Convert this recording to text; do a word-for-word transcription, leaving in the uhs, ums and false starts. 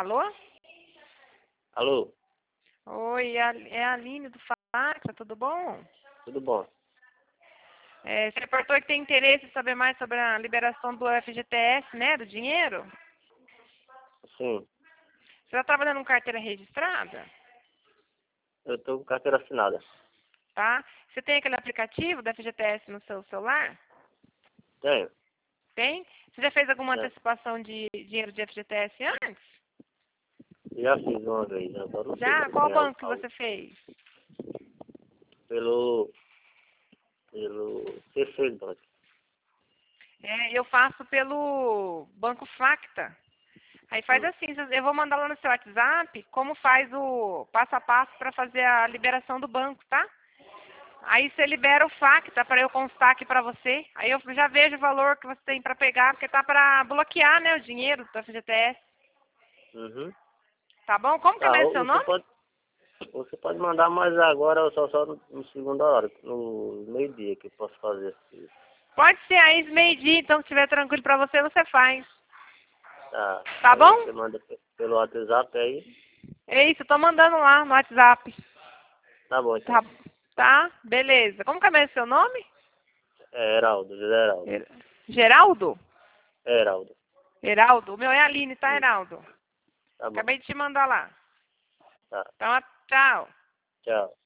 Alô? Alô? Oi, é a é a Aline do Facta, tudo bom? Tudo bom? É, você reportou que tem interesse em saber mais sobre a liberação do F G T S, né, do dinheiro? Sim, Você está trabalhando com carteira registrada? eu tô com carteira assinada. Tá? Você tem aquele aplicativo do F G T S no seu celular? Tenho. Tem? Você já fez alguma É. antecipação de dinheiro de F G T S antes? Já fiz uma vez, agora não sei Já? se Qual tem algo banco que salvo. você fez? Pelo... Pelo... C C Bank. É, eu faço pelo Banco Facta. Aí faz Hum. assim, eu vou mandar lá no seu WhatsApp como faz o passo a passo para fazer a liberação do banco, tá? Aí você libera o Facta para eu constar aqui para você. Aí eu já vejo o valor que você tem para pegar, porque tá para bloquear, né, o dinheiro do F G T S. Uhum. Tá bom? Como que é Tá, mesmo ou seu você nome? pode... Você pode mandar mais agora, só, só no, no segunda hora, no meio-dia que eu posso fazer isso. Pode ser aí meio-dia, então se estiver tranquilo para você, você faz. Tá. Tá Aí bom? você manda pe- pelo WhatsApp aí. É isso, eu tô mandando lá no WhatsApp. Tá bom, então. Tá, tá? Beleza. Como que é mesmo seu nome? É Heraldo, José Heraldo. Her- Geraldo? É Heraldo. Heraldo? O meu é Aline, tá, Isso. Heraldo? Tá bom. Acabei de te mandar lá. Tá. Então, tchau. Tchau.